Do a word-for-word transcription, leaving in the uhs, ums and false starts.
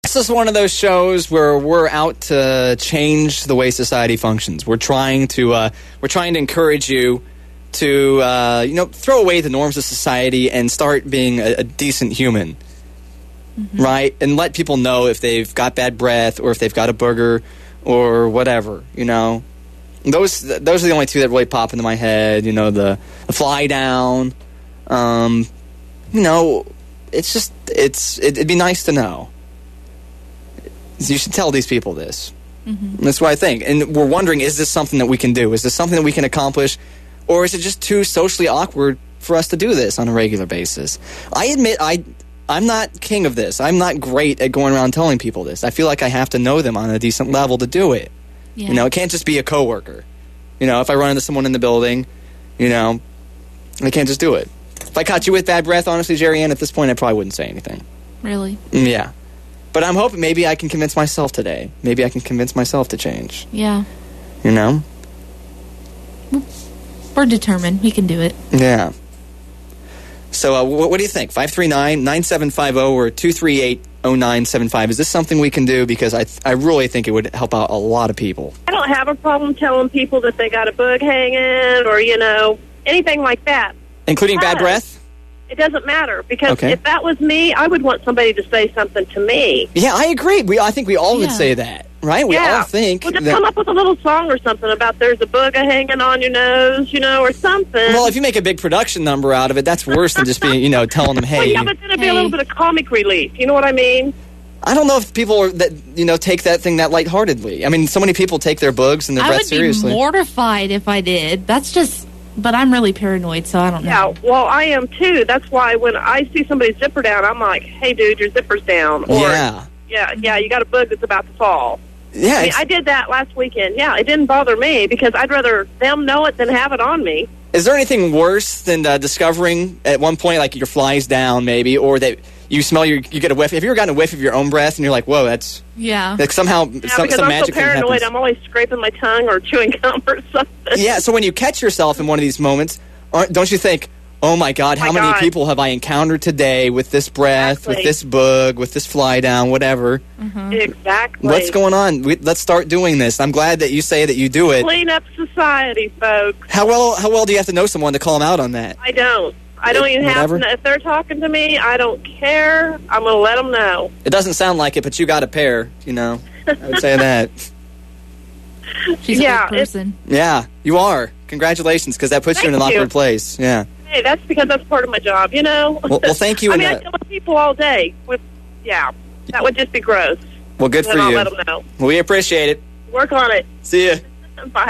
This is one of those shows where we're out to change the way society functions. We're trying to uh, we're trying to encourage you to uh, you know throw away the norms of society and start being a, a decent human, mm-hmm. right? And let people know if they've got bad breath or if they've got a booger or whatever. You know, those those are the only two that really pop into my head. You know, the, the fly down. Um, you know, it's just it's it, it'd be nice to know. You should tell these people this. Mm-hmm. That's what I think. And we're wondering, is this something that we can do? Is this something that we can accomplish? Or is it just too socially awkward for us to do this on a regular basis? I admit I, I'm not king of this. I'm not great at going around telling people this. I feel like I have to know them on a decent level to do it. Yeah. You know, it can't just be a coworker. You know, if I run into someone in the building, you know, I can't just do it. If I caught you with bad breath, honestly, Jerry Ann, at this point, I probably wouldn't say anything. Really? Yeah. But I'm hoping maybe I can convince myself today. Maybe I can convince myself to change. Yeah. You know? We're determined. We can do it. Yeah. So uh, what, what do you think? five three nine, nine seven five zero or two three eight, zero nine seven five. Is this something we can do? Because I th- I really think it would help out a lot of people. I don't have a problem telling people that they got a bug hanging or, you know, anything like that. Including but bad breath? It doesn't matter, because okay. if that was me, I would want somebody to say something to me. Yeah, I agree. We I think we all yeah. would say that, right? We yeah. all think well, just that... come up with a little song or something about there's a booger hanging on your nose, you know, or something. Well, if you make a big production number out of it, that's worse than just being, you know, telling them, hey... Well, yeah, but then it'd hey. be a little bit of comic relief. You know what I mean? I don't know if people are that you know take that thing that lightheartedly. I mean, so many people take their bugs and their breath seriously. I would be mortified if I did. That's just... But I'm really paranoid, so I don't know. Yeah, well, I am too. That's why when I see somebody's zipper down, I'm like, hey, dude, your zipper's down. Or, yeah. Yeah, yeah, you got a bug that's about to fall. Yeah. I mean, I did that last weekend. Yeah, it didn't bother me because I'd rather them know it than have it on me. Is there anything worse than uh, discovering at one point, like, your fly's down, maybe, or that you smell your, you get a whiff? Have you ever gotten a whiff of your own breath and you're like, whoa, that's... Yeah. Like somehow, yeah, some, because some I'm magic so paranoid, I'm always scraping my tongue or chewing gum or something. Yeah, so when you catch yourself in one of these moments, aren't, don't you think, oh my God, how my many God. people have I encountered today with this breath, exactly. with this bug, with this fly down, whatever? Mm-hmm. Exactly. What's going on? We, let's start doing this. I'm glad that you say that you do it. Clean up society, folks. How well How well do you have to know someone to call them out on that? I don't. I don't even Whatever. have to know. If they're talking to me, I don't care. I'm going to let them know. It doesn't sound like it, but you got a pair, you know. I would say that. She's yeah, a good person. Yeah, you are. Congratulations, because that puts Thank you in an you. awkward place. Yeah. Hey, that's because that's part of my job, you know? Well, well thank you. I and, mean, uh, I deal with people all day. With, yeah, that would just be gross. Well, good then for I'll you. let them know. Well, we appreciate it. Work on it. See ya. Bye.